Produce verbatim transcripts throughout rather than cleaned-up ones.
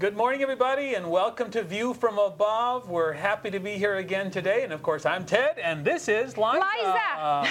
Good morning, everybody, and welcome to View from Above. We're happy to be here again today. And, of course, I'm Ted, and this is Liza. Liza.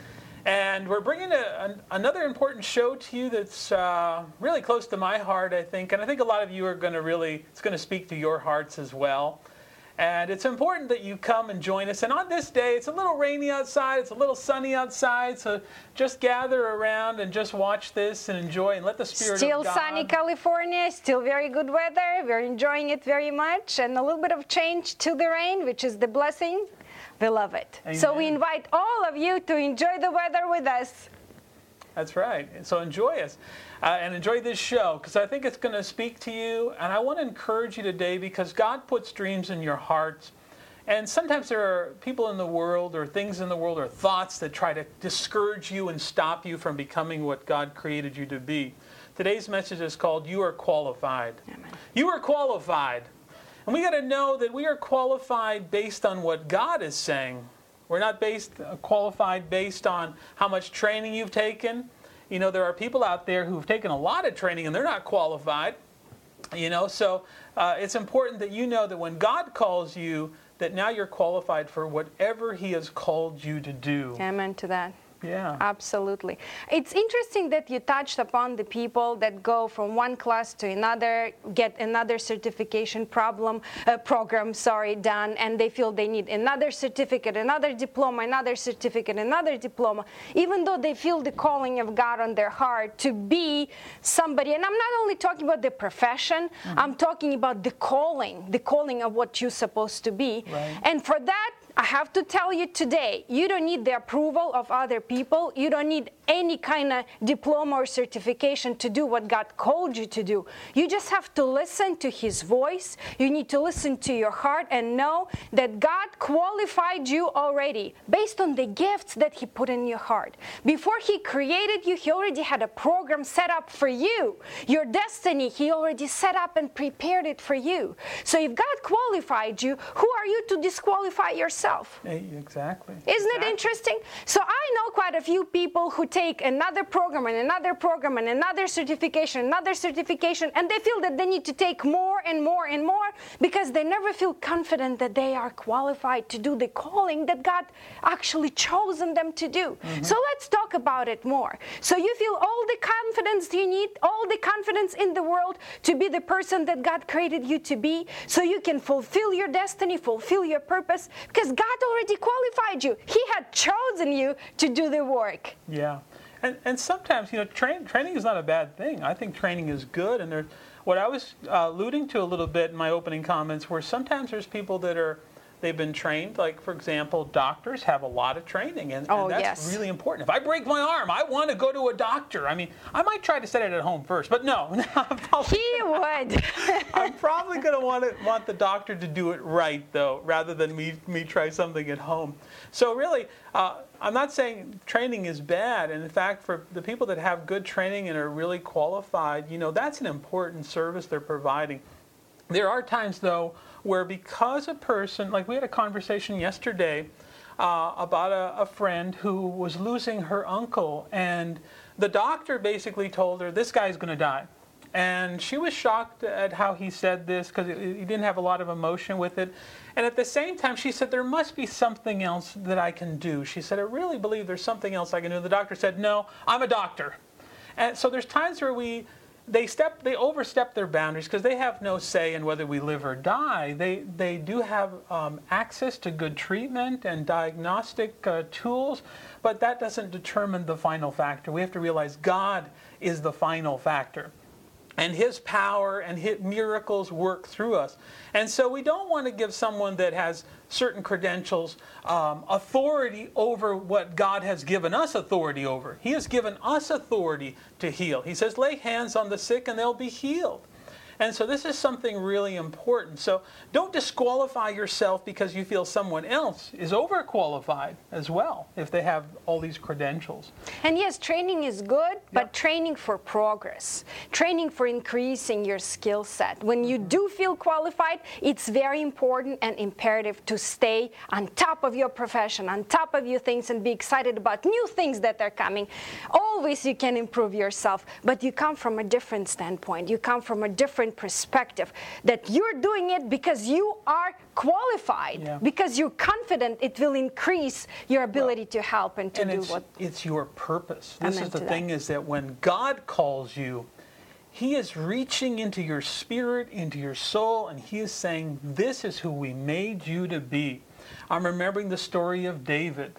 And we're bringing a, a, another important show to you that's uh, really close to my heart, I think. And I think a lot of you are going to really, it's going to speak to your hearts as well. And it's important that you come and join us. And on this day, it's a little rainy outside, it's a little sunny outside, so just gather around and just watch this and enjoy and let the Spirit still of God... Still sunny California, still very good weather. We're enjoying it very much. And a little bit of change to the rain, which is the blessing. We love it. Amen. So we invite all of you to enjoy the weather with us. That's right. So enjoy us uh, and enjoy this show, because I think it's going to speak to you. And I want to encourage you today, because God puts dreams in your hearts. And sometimes there are people in the world or things in the world or thoughts that try to discourage you and stop you from becoming what God created you to be. Today's message is called You Are Qualified. Amen. You are qualified. And we got to know that we are qualified based on what God is saying. We're not based uh, qualified based on how much training you've taken. You know, there are people out there who've taken a lot of training and they're not qualified. You know, so uh, it's important that you know that when God calls you, that now you're qualified for whatever He has called you to do. Amen to that. Yeah. Absolutely. It's interesting that you touched upon the people that go from one class to another, get another certification problem, uh, program, sorry, done, and they feel they need another certificate, another diploma, another certificate, another diploma, even though they feel the calling of God on their heart to be somebody. And I'm not only talking about the profession, mm-hmm. I'm talking about the calling, the calling of what you're supposed to be. Right. And for that, I have to tell you today, you don't need the approval of other people. You don't need any kind of diploma or certification to do what God called you to do. You just have to listen to His voice. You need to listen to your heart and know that God qualified you already based on the gifts that He put in your heart. Before He created you, He already had a program set up for you. Your destiny, He already set up and prepared it for you. So if God qualified you, who are you to disqualify yourself? Exactly. Isn't exactly. it interesting? So I know quite a few people who take another program and another program and another certification, another certification, and they feel that they need to take more and more and more because they never feel confident that they are qualified to do the calling that God actually chosen them to do. Mm-hmm. So let's talk about it more. So you feel all the confidence you need, all the confidence in the world to be the person that God created you to be, so you can fulfill your destiny, fulfill your purpose, because God already qualified you. He had chosen you to do the work. Yeah. And and sometimes, you know, train, training is not a bad thing. I think training is good. And there, what I was uh, alluding to a little bit in my opening comments were sometimes there's people that are, they've been trained. Like, for example, doctors have a lot of training. And, oh, and that's yes. really important. If I break my arm, I want to go to a doctor. I mean, I might try to set it at home first. But no. He would. I'm probably going to want to want the doctor to do it right, though, rather than me me try something at home. So really, uh, I'm not saying training is bad. And in fact, for the people that have good training and are really qualified, you know, that's an important service they're providing. There are times, though, where because a person, like we had a conversation yesterday uh, about a, a friend who was losing her uncle, and the doctor basically told her, this guy's going to die. And she was shocked at how he said this because he didn't have a lot of emotion with it. And at the same time, she said, there must be something else that I can do. She said, I really believe there's something else I can do. The doctor said, no, I'm a doctor. And so there's times where we, they step, they overstep their boundaries because they have no say in whether we live or die. They, they do have um, access to good treatment and diagnostic uh, tools, but that doesn't determine the final factor. We have to realize God is the final factor. And His power and His miracles work through us. And so we don't want to give someone that has certain credentials um, authority over what God has given us authority over. He has given us authority to heal. He says, lay hands on the sick and they'll be healed. And so this is something really important. So don't disqualify yourself because you feel someone else is overqualified as well, if they have all these credentials. And yes, training is good, but yeah. training for progress, training for increasing your skill set. When you do feel qualified, it's very important and imperative to stay on top of your profession, on top of your things, and be excited about new things that are coming. Always you can improve yourself, but you come from a different standpoint. You come from a different different perspective, that you're doing it because you are qualified, Yeah. because you're confident it will increase your ability to help and to and do it's, what. it's your purpose. This Amen is the to thing that. is that when God calls you, He is reaching into your spirit, into your soul, and He is saying, this is who we made you to be. I'm remembering the story of David.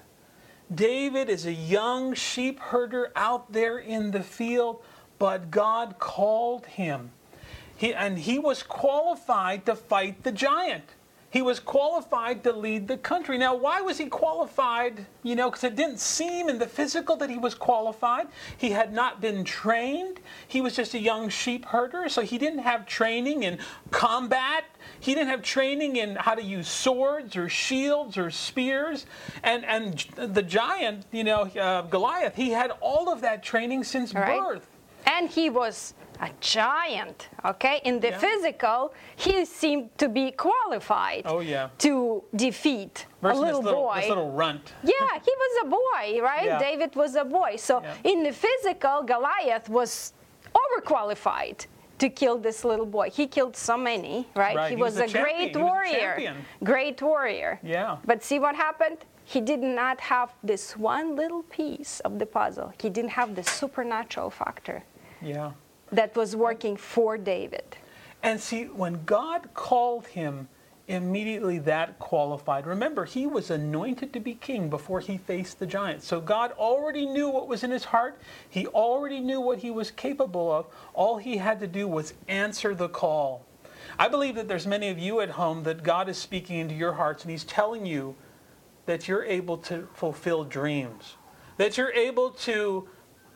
David is a young sheep herder out there in the field, but God called him. He, and he was qualified to fight the giant. He was qualified to lead the country. Now, why was he qualified? You know, because it didn't seem in the physical that he was qualified. He had not been trained. He was just a young sheep herder, so he didn't have training in combat. He didn't have training in how to use swords or shields or spears. And and the giant, you know, uh, Goliath, he had all of that training since Right. birth. And he was a giant, okay? In the Yeah. physical, he seemed to be qualified Oh, yeah. to defeat Versus a little, this little, boy. this little runt. Yeah, he was a boy, right? Yeah. David was a boy. So Yeah. in the physical, Goliath was overqualified to kill this little boy. He killed so many, right? Right, He he was, was a a champion. great He was a warrior. champion. Great warrior. Yeah. But see what happened? He did not have this one little piece of the puzzle. He didn't have the supernatural factor Yeah. that was working for David. And see, when God called him, immediately that qualified. Remember, he was anointed to be king before he faced the giant. So God already knew what was in his heart. He already knew what he was capable of. All he had to do was answer the call. I believe that there's many of you at home that God is speaking into your hearts and He's telling you that you're able to fulfill dreams, that you're able to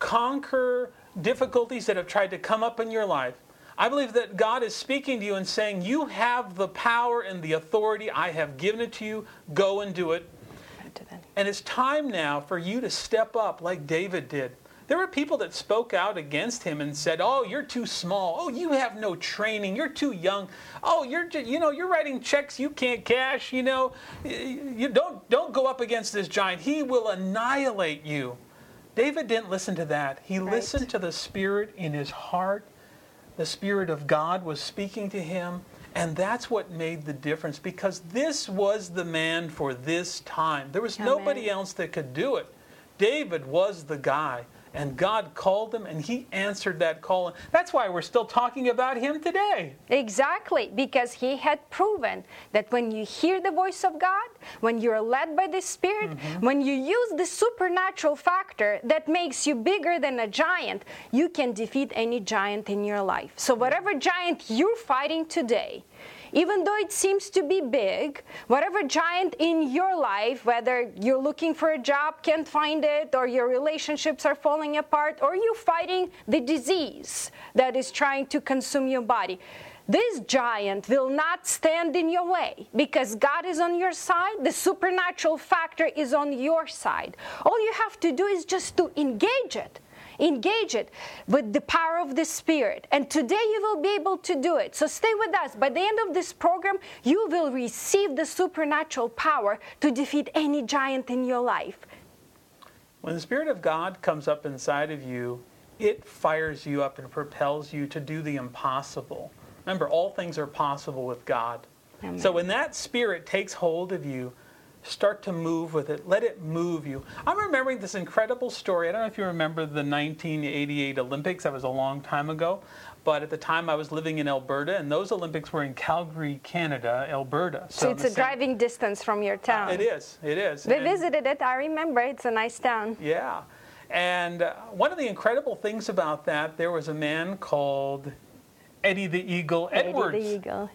conquer difficulties that have tried to come up in your life. I believe that God is speaking to you and saying, you have the power and the authority. I have given it to you. Go and do it. And it's time now for you to step up like David did. There were people that spoke out against him and said, oh, you're too small. Oh, you have no training. You're too young. Oh, you're just, you know, you're writing checks you can't cash. You know, you don't don't go up against this giant. He will annihilate you. David didn't listen to that. He Right. listened to the Spirit in his heart. The Spirit of God was speaking to him. And that's what made the difference, because this was the man for this time. There was Amen. nobody else that could do it. David was the guy. And God called him, and he answered that call. That's why we're still talking about him today. Exactly, because he had proven that when you hear the voice of God, when you're led by the Spirit, mm-hmm. when you use the supernatural factor that makes you bigger than a giant, you can defeat any giant in your life. So whatever giant you're fighting today, even though it seems to be big, whatever giant in your life, whether you're looking for a job, can't find it, or your relationships are falling apart, or you're fighting the disease that is trying to consume your body, this giant will not stand in your way, because God is on your side. The supernatural factor is on your side. All you have to do is just to engage it. Engage it with the power of the Spirit. And today you will be able to do it. So stay with us. By the end of this program, you will receive the supernatural power to defeat any giant in your life. When the Spirit of God comes up inside of you, it fires you up and propels you to do the impossible. Remember, all things are possible with God. Amen. So when that Spirit takes hold of you, start to move with it. Let it move you. I'm remembering this incredible story. I don't know if you remember the nineteen eighty-eight Olympics. That was a long time ago. But at the time I was living in Alberta, and those Olympics were in Calgary, Canada, Alberta. So, so it's a same, driving distance from your town. Uh, it is. It is. We and, visited it. I remember. It's a nice town. Yeah. And uh, one of the incredible things about that, there was a man called Eddie the Eagle Edwards. Eddie the Eagle.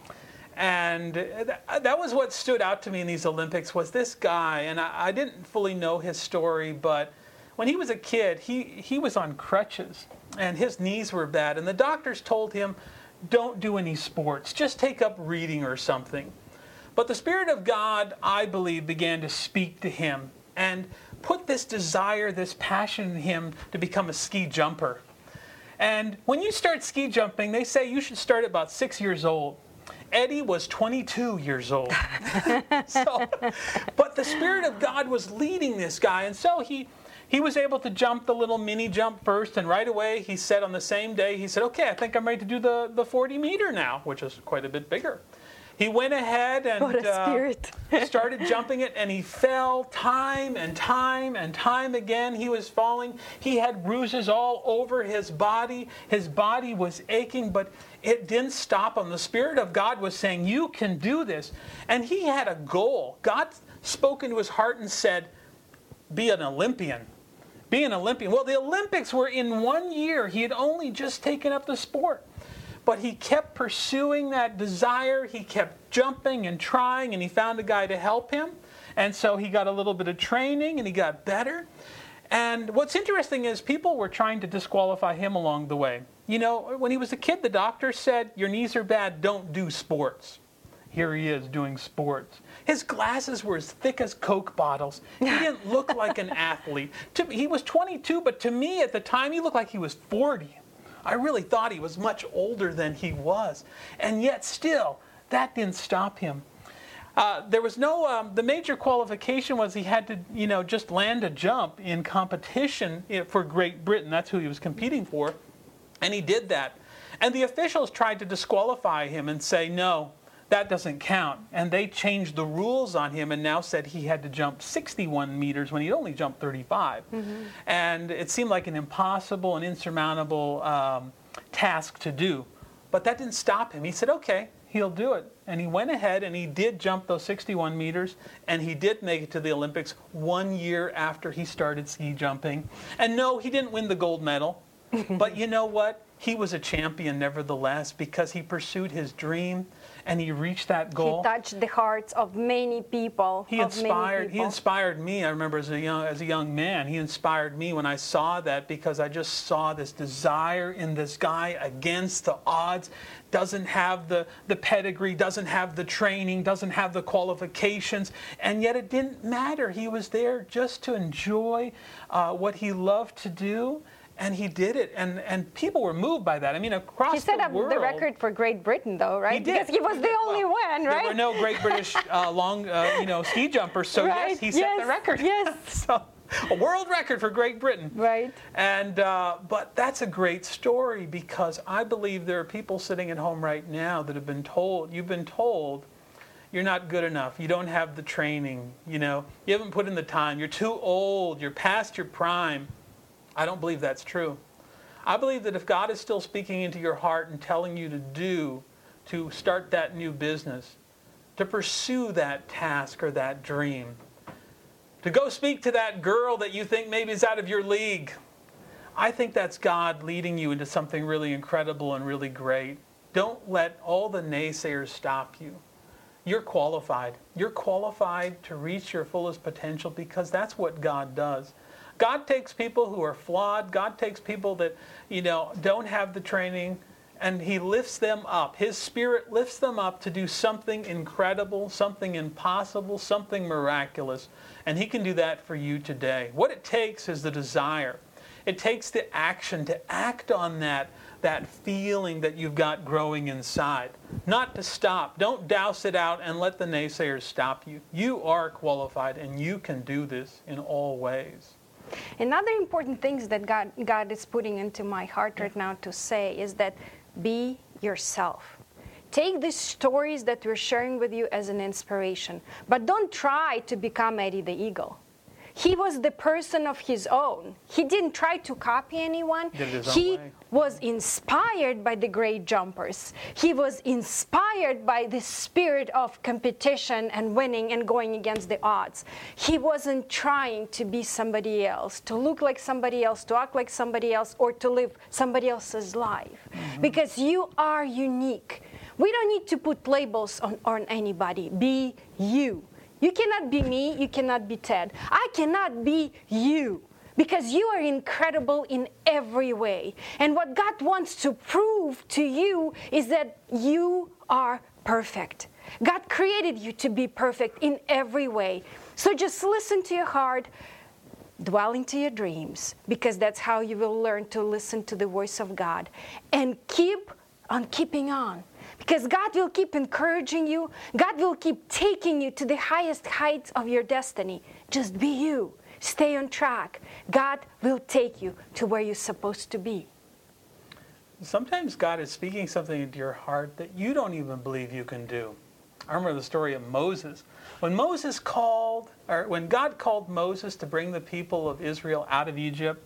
And that was what stood out to me in these Olympics, was this guy. And I, I didn't fully know his story, but when he was a kid, he, he was on crutches, and his knees were bad. And the doctors told him, don't do any sports, just take up reading or something. But the Spirit of God, I believe, began to speak to him and put this desire, this passion in him to become a ski jumper. And when you start ski jumping, they say you should start at about six years old. Eddie was twenty-two years old. so, but the Spirit of God was leading this guy, and so he he was able to jump the little mini jump first, and right away he said on the same day, he said, okay, I think I'm ready to do the, the forty meter now, which is quite a bit bigger. He went ahead and What a spirit. uh, started jumping it, and he fell time and time and time again. He was falling. He had bruises all over his body. His body was aching, but it didn't stop him. The Spirit of God was saying, you can do this. And he had a goal. God spoke into his heart and said, be an Olympian. Be an Olympian. Well, the Olympics were in one year. He had only just taken up the sport. But he kept pursuing that desire. He kept jumping and trying, and he found a guy to help him. And so he got a little bit of training, and he got better. And what's interesting is people were trying to disqualify him along the way. You know, when he was a kid, the doctor said, your knees are bad, don't do sports. Here he is doing sports. His glasses were as thick as Coke bottles. He didn't look like an athlete. To, he was twenty-two, but to me at the time, he looked like he was forty. I really thought he was much older than he was. And yet still, that didn't stop him. Uh, there was no, um, the major qualification was he had to, you know, just land a jump in competition for Great Britain. That's who he was competing for. And he did that. And the officials tried to disqualify him and say, no, that doesn't count. And they changed the rules on him and now said he had to jump sixty-one meters when he'd only jumped thirty-five. Mm-hmm. And it seemed like an impossible and insurmountable um, task to do. But that didn't stop him. He said, okay, he'll do it. And he went ahead and he did jump those sixty-one meters, and he did make it to the Olympics one year after he started ski jumping. And no, he didn't win the gold medal. But you know what? He was a champion nevertheless because he pursued his dream and he reached that goal. He touched the hearts of many people. He inspired. People. He inspired me. I remember as a young as a young man, he inspired me when I saw that because I just saw this desire in this guy against the odds. Doesn't have the the pedigree, doesn't have the training, doesn't have the qualifications, and yet it didn't matter. He was there just to enjoy uh, what he loved to do. And he did it, and, and people were moved by that. I mean, across he set the up world, the record for Great Britain, though, right? He did. Because he was the only well, one, right? There were no Great British uh, long, uh, you know, ski jumpers. So right. yes, he set yes. the record. Yes. So a world record for Great Britain. Right. And uh, but that's a great story because I believe there are people sitting at home right now that have been told, you've been told, you're not good enough. You don't have the training. You know, you haven't put in the time. You're too old. You're past your prime. I don't believe that's true. I believe that if God is still speaking into your heart and telling you to do, to start that new business, to pursue that task or that dream, to go speak to that girl that you think maybe is out of your league, I think that's God leading you into something really incredible and really great. Don't let all the naysayers stop you. You're qualified. You're qualified to reach your fullest potential because that's what God does. God takes people who are flawed. God takes people that, you know, don't have the training, and He lifts them up. His Spirit lifts them up to do something incredible, something impossible, something miraculous. And He can do that for you today. What it takes is the desire. It takes the action to act on that, that feeling that you've got growing inside. Not to stop. Don't douse it out and let the naysayers stop you. You are qualified, and you can do this in all ways. Another important thing that God, God is putting into my heart right now to say is that be yourself. Take these stories that we're sharing with you as an inspiration, but don't try to become Eddie the Eagle. He was the person of his own. He didn't try to copy anyone. Did it his own he way. was inspired by the great jumpers. He was inspired by the spirit of competition and winning and going against the odds. He wasn't trying to be somebody else, to look like somebody else, to act like somebody else, or to live somebody else's life. Mm-hmm. Because you are unique. We don't need to put labels on, on anybody. Be you. You cannot be me, you cannot be Ted. I cannot be you because you are incredible in every way. And what God wants to prove to you is that you are perfect. God created you to be perfect in every way. So just listen to your heart, dwell into your dreams, because that's how you will learn to listen to the voice of God. And keep on keeping on. Because God will keep encouraging you. God will keep taking you to the highest heights of your destiny. Just be you. Stay on track. God will take you to where you're supposed to be. Sometimes God is speaking something into your heart that you don't even believe you can do. I remember the story of Moses. When Moses called, or when God called Moses to bring the people of Israel out of Egypt,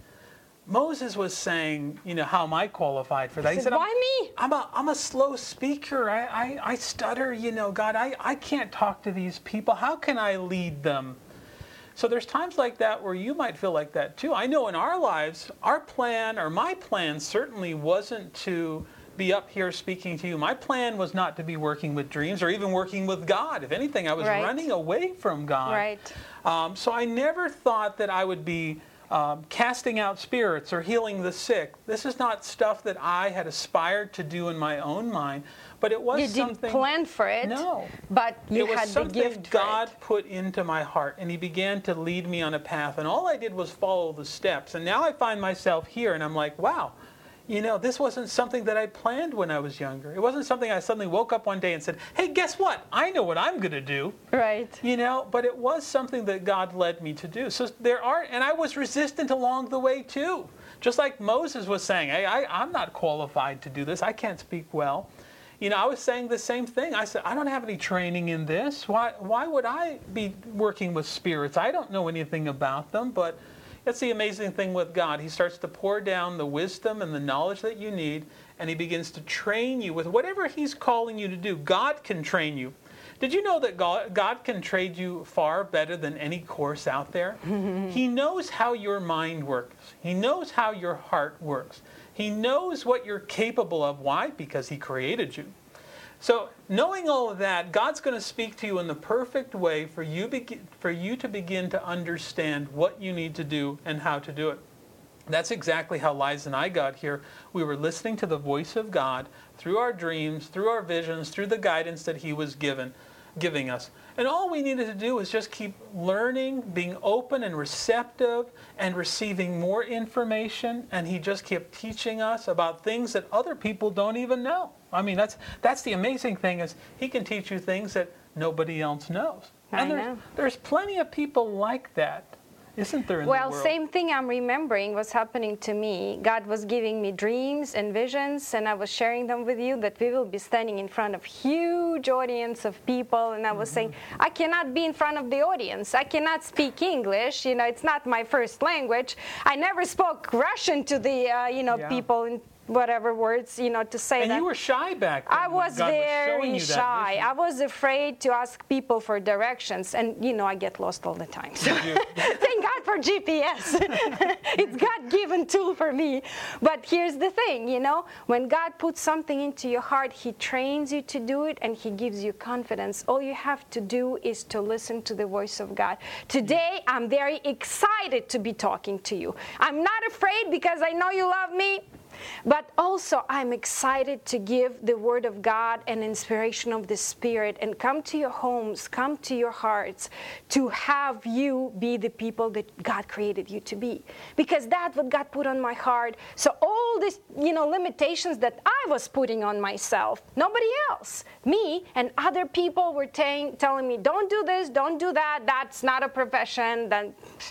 Moses was saying, you know, how am I qualified for that? He said, why me? I'm a, I'm a slow speaker. I, I, I stutter, you know, God, I, I can't talk to these people. How can I lead them? So there's times like that where you might feel like that too. I know in our lives, our plan, or my plan certainly wasn't to be up here speaking to you. My plan was not to be working with dreams or even working with God. If anything, I was right. running away from God. Right. Um, so I never thought that I would be um, casting out spirits or healing the sick. This is not stuff that I had aspired to do in my own mind, but it was you something... didn't plan for it, no. but you it was had the something gift God for it. put into my heart, and He began to lead me on a path, and all I did was follow the steps. And now I find myself here, and I'm like, wow, you know, this wasn't something that I planned when I was younger. It wasn't something I suddenly woke up one day and said, hey, guess what? I know what I'm going to do. Right. You know, but it was something that God led me to do. So there are, and I was resistant along the way too. Just like Moses was saying, hey, I, I'm not qualified to do this. I can't speak well. You know, I was saying the same thing. I said, I don't have any training in this. Why, why would I be working with spirits? I don't know anything about them, but that's the amazing thing with God. He starts to pour down the wisdom and the knowledge that you need, and He begins to train you with whatever He's calling you to do. God can train you. Did you know that God, God can train you far better than any course out there? He knows how your mind works. He knows how your heart works. He knows what you're capable of. Why? Because He created you. So knowing all of that, God's going to speak to you in the perfect way for you, be- for you to begin to understand what you need to do and how to do it. That's exactly how Liza and I got here. We were listening to the voice of God through our dreams, through our visions, through the guidance that He was given, giving us. And all we needed to do was just keep learning, being open and receptive, and receiving more information. And He just kept teaching us about things that other people don't even know. I mean, that's that's the amazing thing, is He can teach you things that nobody else knows. I and there's, know. there's plenty of people like that, isn't there, in Well, the world? same thing I'm remembering was happening to me. God was giving me dreams and visions, and I was sharing them with you, that we will be standing in front of huge audience of people, and I was mm-hmm. saying, I cannot be in front of the audience. I cannot speak English. You know, it's not my first language. I never spoke Russian to the, uh, you know, yeah. people in whatever words, you know, to say and that. And you were shy back then. I was God very was shy. I was afraid to ask people for directions, and you know, I get lost all the time. So thank God for G P S. It's God-given tool for me. But here's the thing, you know, when God puts something into your heart, He trains you to do it, and He gives you confidence. All you have to do is to listen to the voice of God. Today, I'm very excited to be talking to you. I'm not afraid because I know you love me. But also, I'm excited to give the Word of God and inspiration of the Spirit and come to your homes, come to your hearts, to have you be the people that God created you to be. Because that's what God put on my heart. So all these, you know, limitations that I was putting on myself, nobody else, me and other people were t- telling me, don't do this, don't do that, that's not a profession, then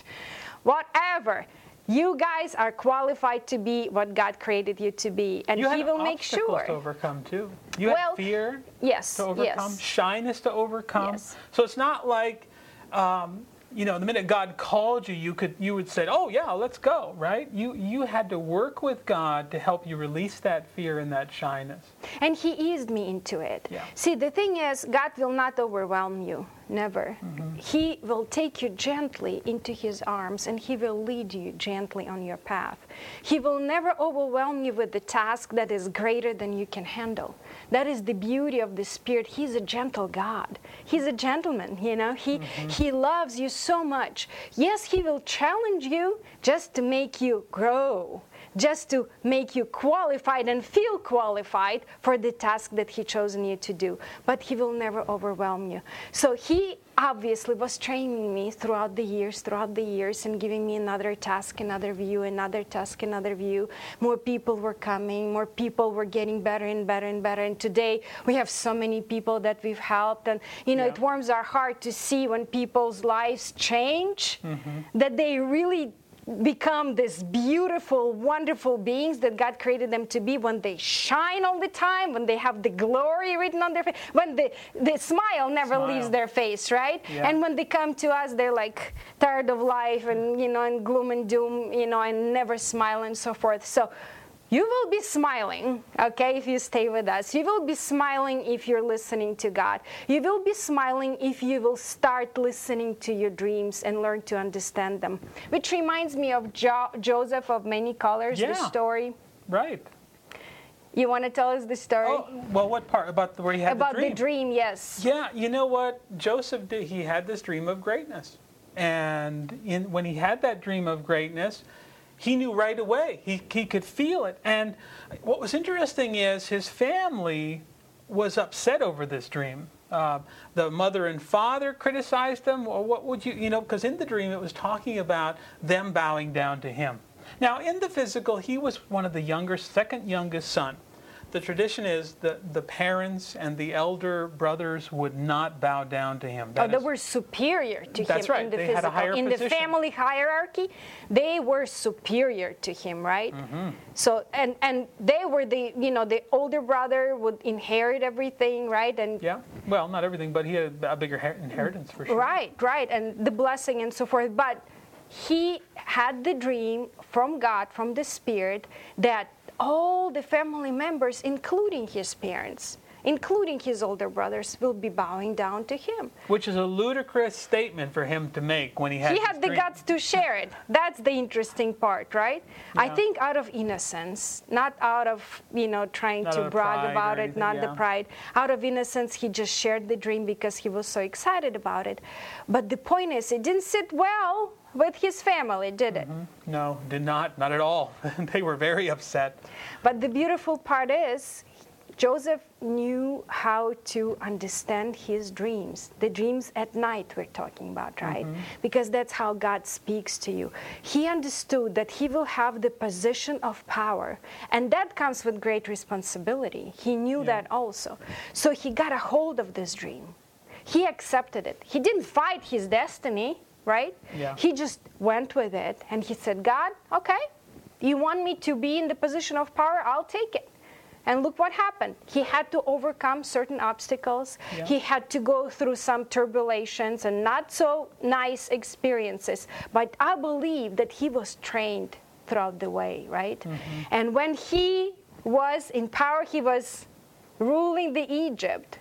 whatever. You guys are qualified to be what God created you to be, and you He will make sure. You had obstacles to overcome too. You well, had fear yes, to overcome, yes. shyness to overcome. Yes. So it's not like, um, you know, the minute God called you, you could you would say, "Oh yeah, let's go," right? You you had to work with God to help you release that fear and that shyness. And He eased me into it. Yeah. See, the thing is, God will not overwhelm you. Never. Mm-hmm. He will take you gently into His arms, and He will lead you gently on your path. He will never overwhelm you with the task that is greater than you can handle. That is the beauty of the Spirit. He's a gentle God. He's a gentleman, you know. He mm-hmm. He loves you so much. Yes, He will challenge you just to make you grow, just to make you qualified and feel qualified for the task that He chosen you to do. But He will never overwhelm you. So He obviously was training me throughout the years, throughout the years, and giving me another task, another view, another task, another view. More people were coming, more people were getting better and better and better. And today we have so many people that we've helped. And, you know, yeah. it warms our heart to see when people's lives change, mm-hmm. that they really become these beautiful, wonderful beings that God created them to be, when they shine all the time, when they have the glory written on their face, when the, the smile never smile. leaves their face, right? Yeah. And when they come to us, they're like tired of life and, you know, and gloom and doom, you know, and never smile and so forth. So you will be smiling, okay, if you stay with us. You will be smiling if you're listening to God. You will be smiling if you will start listening to your dreams and learn to understand them. Which reminds me of jo- Joseph of Many Colors, yeah. the story. Right. You want to tell us the story? Oh, well, what part? About the, where he had About the dream? the dream, yes. Yeah, you know what? Joseph did, he had this dream of greatness. And in, when he had that dream of greatness, he knew right away. He he could feel it. And what was interesting is his family was upset over this dream. Uh, the mother and father criticized him. Or what would you, you know, because in the dream it was talking about them bowing down to him. Now, in the physical, he was one of the younger, second youngest son. The tradition is that the parents and the elder brothers would not bow down to him. That oh, they is, were superior to that's him right. in the They physical. had a higher in position. the family hierarchy, they were superior to him, right? Mm-hmm. So and and they were the you know the older brother would inherit everything, right? And yeah, well, not everything, but he had a bigger her- inheritance for sure. Right, right, and the blessing and so forth. But he had the dream from God, from the Spirit, that all the family members, including his parents, including his older brothers, will be bowing down to him. Which is a ludicrous statement for him to make when he had He had the dream. guts to share it. That's the interesting part, right? Yeah. I think out of innocence, not out of, you know, trying Not to out of brag pride about or it, anything, not yeah. the pride. Out of innocence, he just shared the dream because he was so excited about it. But the point is, it didn't sit well with his family, did it? Mm-hmm. No, did not. Not at all. They were very upset. But the beautiful part is, Joseph knew how to understand his dreams. The dreams at night we're talking about, right? Mm-hmm. Because that's how God speaks to you. He understood that he will have the position of power. And that comes with great responsibility. He knew yeah. that also. So he got a hold of this dream. He accepted it. He didn't fight his destiny, right? Yeah. He just went with it. And he said, God, okay, you want me to be in the position of power? I'll take it. And look what happened. He had to overcome certain obstacles. Yeah. He had to go through some turbulations and not so nice experiences. But I believe that he was trained throughout the way, right? Mm-hmm. And when he was in power, he was ruling the Egypt.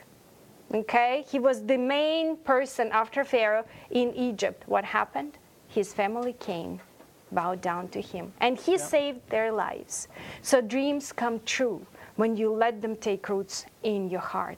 Okay? He was the main person after Pharaoh in Egypt. What happened? His family came, bowed down to him. And he yeah. saved their lives. So dreams come true when you let them take roots in your heart.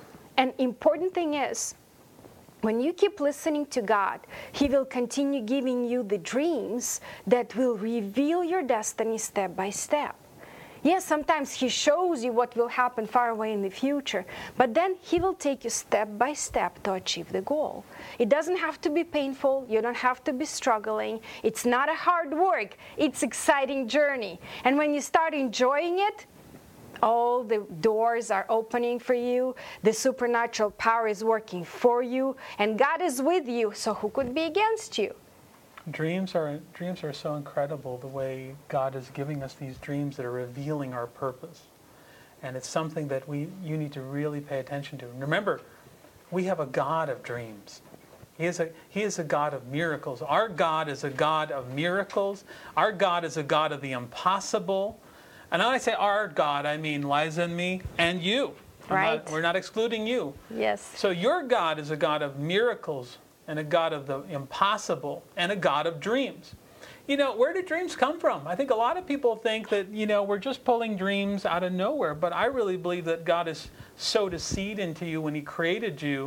An important thing is, when you keep listening to God, He will continue giving you the dreams that will reveal your destiny step by step. Yes, sometimes He shows you what will happen far away in the future, but then He will take you step by step to achieve the goal. It doesn't have to be painful. You don't have to be struggling. It's not a hard work. It's exciting journey. And when you start enjoying it, all the doors are opening for you. The supernatural power is working for you. And God is with you, so who could be against you? Dreams are dreams are so incredible, the way God is giving us these dreams that are revealing our purpose. And it's something that we you need to really pay attention to. Remember, we have a God of dreams. He is a He is a God of miracles. Our God is a God of miracles. Our God is a God of the impossible. And when I say our God, I mean Liza and me and you. I'm right. Not, we're not excluding you. Yes. So your God is a God of miracles and a God of the impossible and a God of dreams. You know, where do dreams come from? I think a lot of people think that, you know, we're just pulling dreams out of nowhere. But I really believe that God has sowed a seed into you when He created you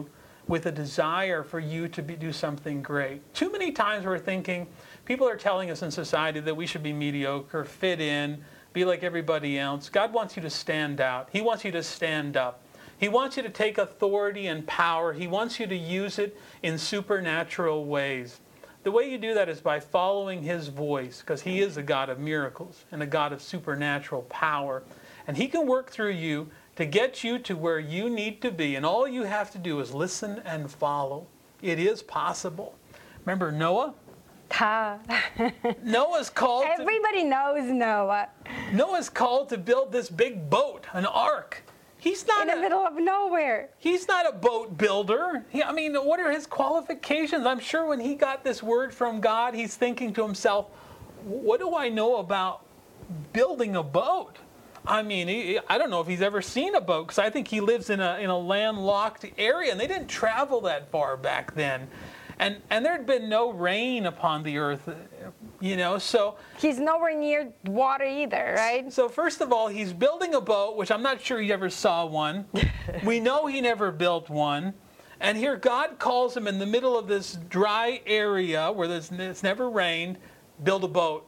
with a desire for you to be, do something great. Too many times we're thinking, people are telling us in society that we should be mediocre, fit in, be like everybody else. God wants you to stand out. He wants you to stand up. He wants you to take authority and power. He wants you to use it in supernatural ways. The way you do that is by following His voice, because He is a God of miracles and a God of supernatural power. And He can work through you to get you to where you need to be. And all you have to do is listen and follow. It is possible. Remember Noah? Ha. Noah's called Everybody to, knows Noah. Noah's called to build this big boat, an ark. He's not in the a, middle of nowhere. He's not a boat builder. He, I mean, what are his qualifications? I'm sure when he got this word from God, he's thinking to himself, what do I know about building a boat? I mean, he, I don't know if he's ever seen a boat, because I think he lives in a in a landlocked area, and they didn't travel that far back then. And and there had been no rain upon the earth, you know, so... He's nowhere near water either, right? So first of all, he's building a boat, which I'm not sure he ever saw one. We know he never built one. And here God calls him in the middle of this dry area where there's, it's never rained, build a boat.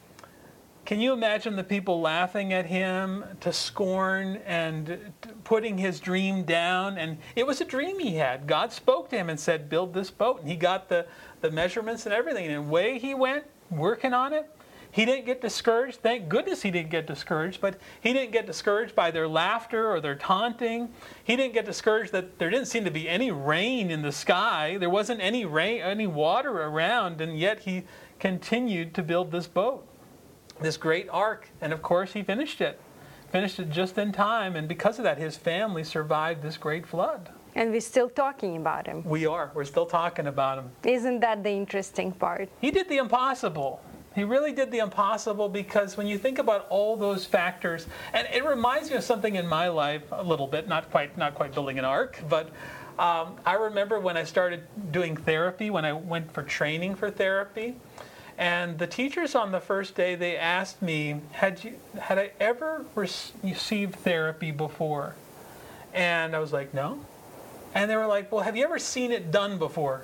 Can you imagine the people laughing at him to scorn and putting his dream down? And it was a dream he had. God spoke to him and said, build this boat. And he got the, the measurements and everything. And away he went, working on it. He didn't get discouraged. Thank goodness he didn't get discouraged. But he didn't get discouraged by their laughter or their taunting. He didn't get discouraged that there didn't seem to be any rain in the sky. There wasn't any rain, any water around. And yet he continued to build this boat, this great ark. And of course he finished it. Finished it just in time. And because of that, his family survived this great flood. And we're still talking about him. We are. We're still talking about him. Isn't that the interesting part? He did the impossible. He really did the impossible, because when you think about all those factors, and it reminds me of something in my life a little bit, not quite not quite building an ark, but um, I remember when I started doing therapy, when I went for training for therapy, and the teachers on the first day, they asked me, had you had I ever received therapy before? And I was like, no. And they were like, well, have you ever seen it done before?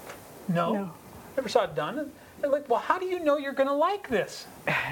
No. No. Never saw it done. They're like, well, how do you know you're going to like this?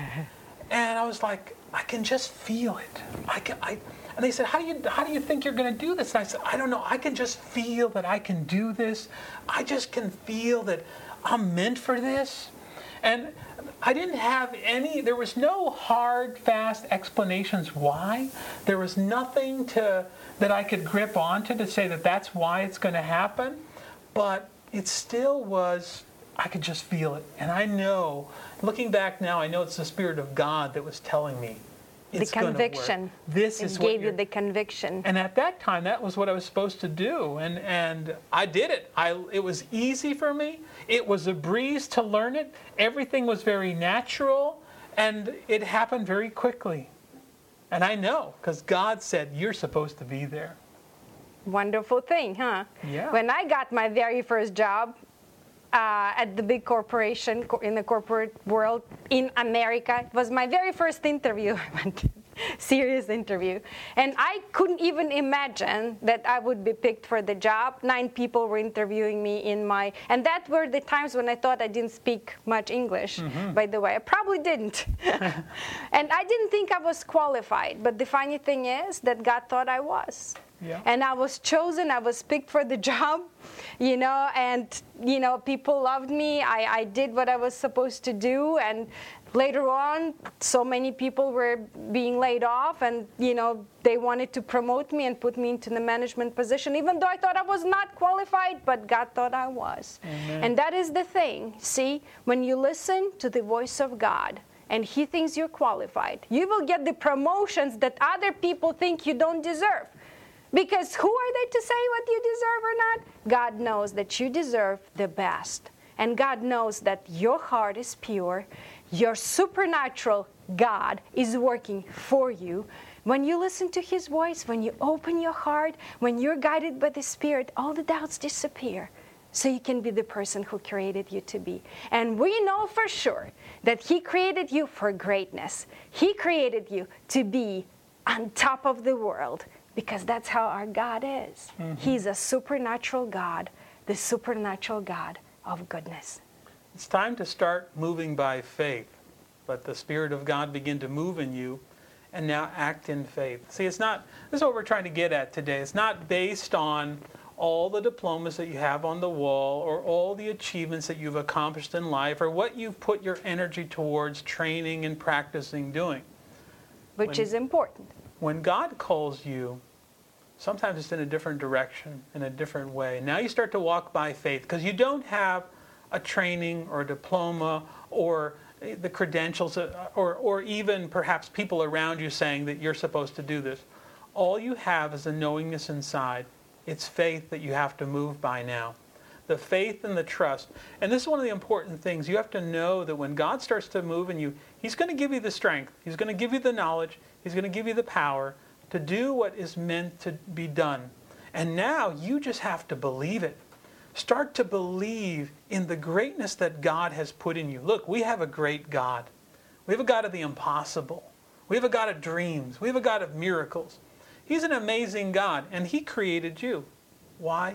And I was like, I can just feel it. I can. I. And they said, how do you how do you think you're going to do this? And I said, I don't know. I can just feel that I can do this. I just can feel that I'm meant for this. And I didn't have any, there was no hard, fast explanations why. There was nothing to that I could grip onto to say that that's why it's going to happen. But it still was, I could just feel it. And I know, looking back now, I know it's the Spirit of God that was telling me it's the conviction. This it is gave what you the conviction. And at that time, that was what I was supposed to do. And and I did it. I it was easy for me. It was a breeze to learn it. Everything was very natural, and it happened very quickly. And I know, because God said, you're supposed to be there. Wonderful thing, huh? Yeah. When I got my very first job uh, at the big corporation in the corporate world in America, it was my very first interview. I went to serious interview. And I couldn't even imagine that I would be picked for the job. Nine people were interviewing me in my, and that were the times when I thought I didn't speak much English, mm-hmm. by the way. I probably didn't. And I didn't think I was qualified. But the funny thing is that God thought I was. Yeah. And I was chosen, I was picked for the job, you know, and, you know, people loved me. I, I did what I was supposed to do. And later on, so many people were being laid off, and, you know, they wanted to promote me and put me into the management position, even though I thought I was not qualified, but God thought I was. Amen. And that is the thing. See, when you listen to the voice of God, and He thinks you're qualified, you will get the promotions that other people think you don't deserve. Because who are they to say what you deserve or not? God knows that you deserve the best. And God knows that your heart is pure. Your supernatural God is working for you. When you listen to His voice, when you open your heart, when you're guided by the Spirit, all the doubts disappear. So you can be the person who created you to be. And we know for sure that He created you for greatness. He created you to be on top of the world, because that's how our God is. Mm-hmm. He's a supernatural God, the supernatural God of goodness. It's time to start moving by faith. Let the Spirit of God begin to move in you and now act in faith. See, it's not, this is what we're trying to get at today. It's not based on all the diplomas that you have on the wall or all the achievements that you've accomplished in life or what you've put your energy towards training and practicing doing. Which when, is important. When God calls you, sometimes it's in a different direction, in a different way. Now you start to walk by faith because you don't have a training or a diploma or the credentials or, or even perhaps people around you saying that you're supposed to do this. All you have is a knowingness inside. It's faith that you have to move by now. The faith and the trust. And this is one of the important things. You have to know that when God starts to move in you, He's going to give you the strength. He's going to give you the knowledge. He's going to give you the power to do what is meant to be done. And now you just have to believe it. Start to believe in the greatness that God has put in you. Look, we have a great God. We have a God of the impossible. We have a God of dreams. We have a God of miracles. He's an amazing God, and He created you. Why?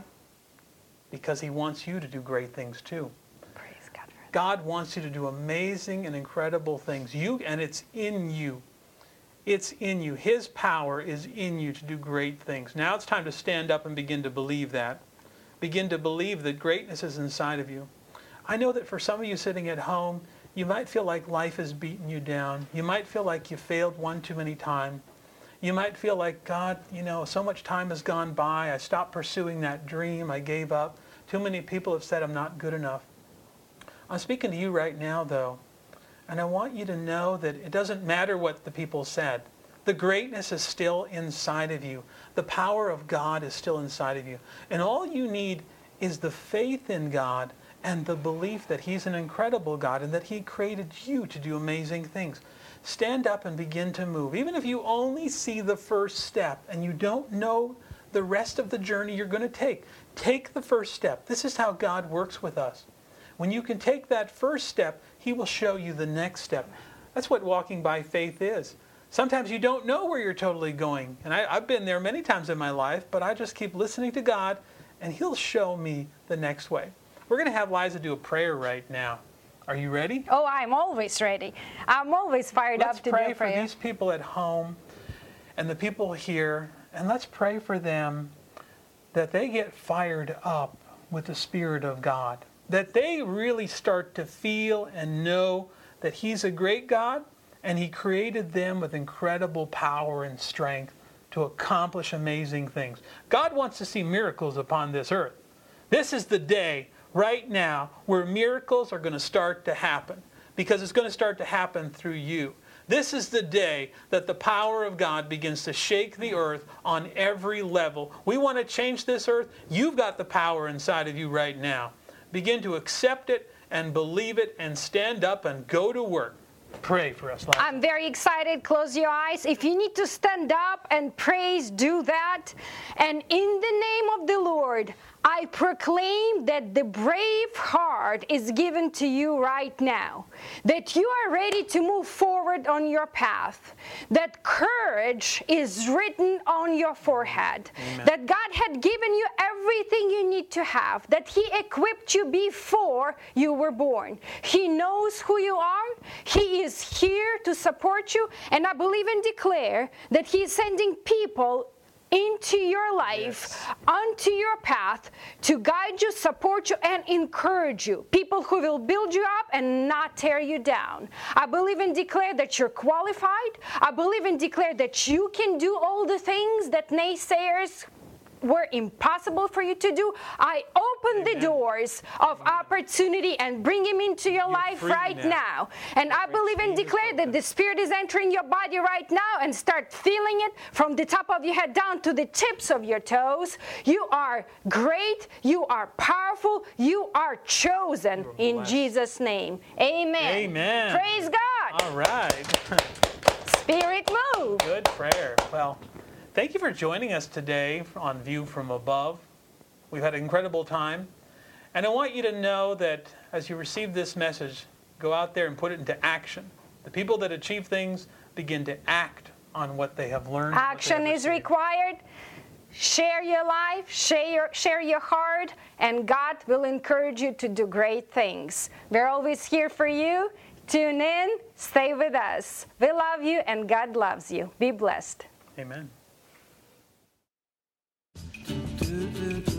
Because He wants you to do great things too. Praise God for that. God wants you to do amazing and incredible things. You, and it's in you. It's in you. His power is in you to do great things. Now it's time to stand up and begin to believe that. Begin to believe that greatness is inside of you. I know that for some of you sitting at home, you might feel like life is beating you down. You might feel like you failed one too many times. You might feel like, God, you know, so much time has gone by. I stopped pursuing that dream. I gave up. Too many people have said I'm not good enough. I'm speaking to you right now, though, and I want you to know that it doesn't matter what the people said. The greatness is still inside of you. The power of God is still inside of you. And all you need is the faith in God and the belief that He's an incredible God and that He created you to do amazing things. Stand up and begin to move. Even if you only see the first step and you don't know the rest of the journey you're going to take, take the first step. This is how God works with us. When you can take that first step, He will show you the next step. That's what walking by faith is. Sometimes you don't know where you're totally going. And I, I've been there many times in my life, but I just keep listening to God, and He'll show me the next way. We're going to have Liza do a prayer right now. Are you ready? Oh, I'm always ready. I'm always fired let's up to pray do prayer. For these people at home and the people here, and let's pray for them that they get fired up with the Spirit of God, that they really start to feel and know that He's a great God and He created them with incredible power and strength to accomplish amazing things. God wants to see miracles upon this earth. This is the day right now where miracles are going to start to happen, because it's going to start to happen through you. This is the day that the power of God begins to shake the earth on every level. We want to change this earth. You've got the power inside of you right now. Begin to accept it and believe it and stand up and go to work. Pray for us, Liza. I'm very excited. Close your eyes. If you need to stand up and praise, do that. And in the name of the Lord, I proclaim that the brave heart is given to you right now. That you are ready to move forward on your path. That courage is written on your forehead. Amen. That God had given you everything you need to have. That He equipped you before you were born. He knows who you are. He is here to support you. And I believe and declare that He is sending people into your life, yes, onto your path, to guide you, support you, and encourage you. People who will build you up and not tear you down. I believe and declare that you're qualified. I believe and declare that you can do all the things that naysayers were impossible for you to do. I open Amen. The doors of Amen. Opportunity and bring Him into your You're life right now. now. And I believe and declare that the Spirit is entering your body right now, and start feeling it from the top of your head down to the tips of your toes. You are great. You are powerful. You are chosen in Jesus' name. Amen. Amen. Praise God. All right. Spirit move. Good prayer. Well, thank you for joining us today on View from Above. We've had an incredible time. And I want you to know that as you receive this message, go out there and put it into action. The people that achieve things begin to act on what they have learned. Action is required. Share your life, share your, share your heart, and God will encourage you to do great things. We're always here for you. Tune in, stay with us. We love you, and God loves you. Be blessed. Amen.